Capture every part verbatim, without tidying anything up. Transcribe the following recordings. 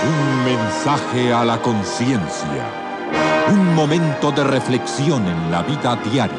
Un mensaje a la conciencia. Un momento de reflexión en la vida diaria.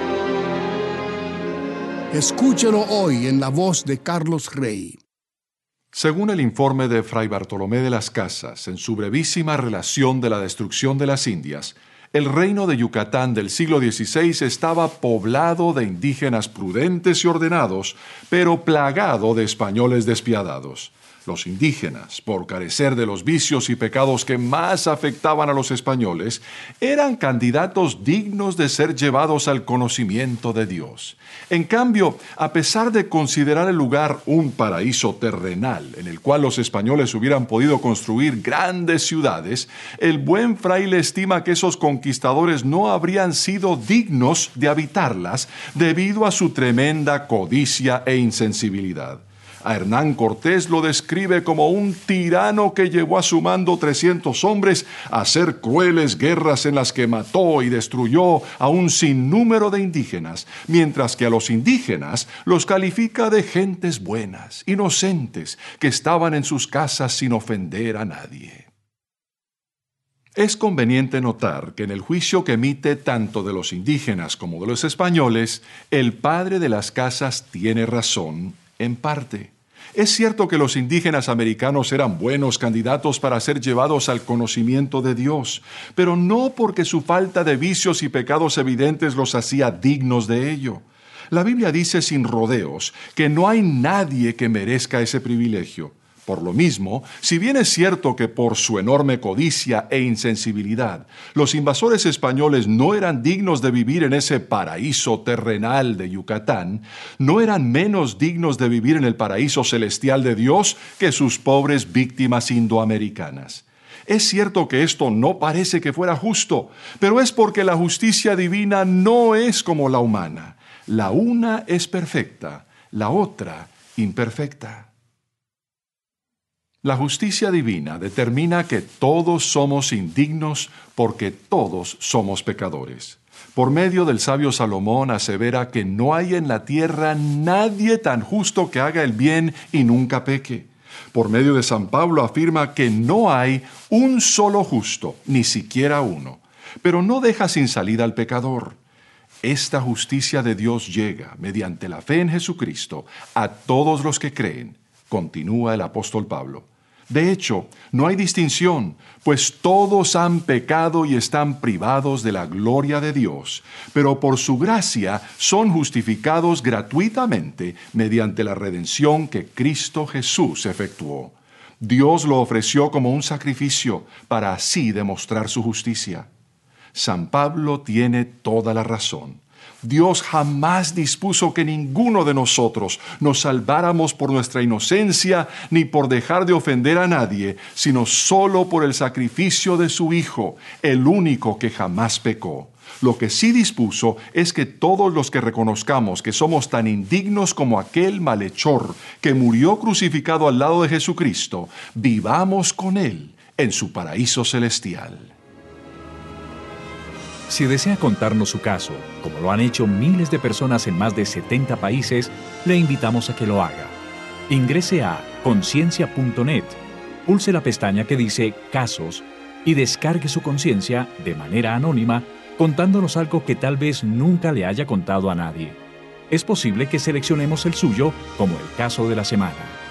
Escúchelo hoy en la voz de Carlos Rey. Según el informe de Fray Bartolomé de las Casas, en su brevísima relación de la destrucción de las Indias, el reino de Yucatán del siglo dieciséis estaba poblado de indígenas prudentes y ordenados, pero plagado de españoles despiadados. Los indígenas, por carecer de los vicios y pecados que más afectaban a los españoles, eran candidatos dignos de ser llevados al conocimiento de Dios. En cambio, a pesar de considerar el lugar un paraíso terrenal en el cual los españoles hubieran podido construir grandes ciudades, el buen fraile estima que esos conquistadores no habrían sido dignos de habitarlas debido a su tremenda codicia e insensibilidad. A Hernán Cortés lo describe como un tirano que llevó a su mando trescientos hombres a hacer crueles guerras en las que mató y destruyó a un sinnúmero de indígenas, mientras que a los indígenas los califica de gentes buenas, inocentes, que estaban en sus casas sin ofender a nadie. Es conveniente notar que en el juicio que emite tanto de los indígenas como de los españoles, el padre de las casas tiene razón en parte. Es cierto que los indígenas americanos eran buenos candidatos para ser llevados al conocimiento de Dios, pero no porque su falta de vicios y pecados evidentes los hacía dignos de ello. La Biblia dice sin rodeos que no hay nadie que merezca ese privilegio. Por lo mismo, si bien es cierto que por su enorme codicia e insensibilidad, los invasores españoles no eran dignos de vivir en ese paraíso terrenal de Yucatán, no eran menos dignos de vivir en el paraíso celestial de Dios que sus pobres víctimas indoamericanas. Es cierto que esto no parece que fuera justo, pero es porque la justicia divina no es como la humana. La una es perfecta, la otra imperfecta. La justicia divina determina que todos somos indignos porque todos somos pecadores. Por medio del sabio Salomón asevera que no hay en la tierra nadie tan justo que haga el bien y nunca peque. Por medio de San Pablo afirma que no hay un solo justo, ni siquiera uno, pero no deja sin salida al pecador. Esta justicia de Dios llega, mediante la fe en Jesucristo, a todos los que creen, continúa el apóstol Pablo. De hecho, no hay distinción, pues todos han pecado y están privados de la gloria de Dios, pero por su gracia son justificados gratuitamente mediante la redención que Cristo Jesús efectuó. Dios lo ofreció como un sacrificio para así demostrar su justicia. San Pablo tiene toda la razón. Dios jamás dispuso que ninguno de nosotros nos salváramos por nuestra inocencia ni por dejar de ofender a nadie, sino solo por el sacrificio de su Hijo, el único que jamás pecó. Lo que sí dispuso es que todos los que reconozcamos que somos tan indignos como aquel malhechor que murió crucificado al lado de Jesucristo, vivamos con Él en su paraíso celestial. Si desea contarnos su caso, como lo han hecho miles de personas en más de setenta países, le invitamos a que lo haga. Ingrese a conciencia punto net, pulse la pestaña que dice Casos y descargue su conciencia de manera anónima contándonos algo que tal vez nunca le haya contado a nadie. Es posible que seleccionemos el suyo como el caso de la semana.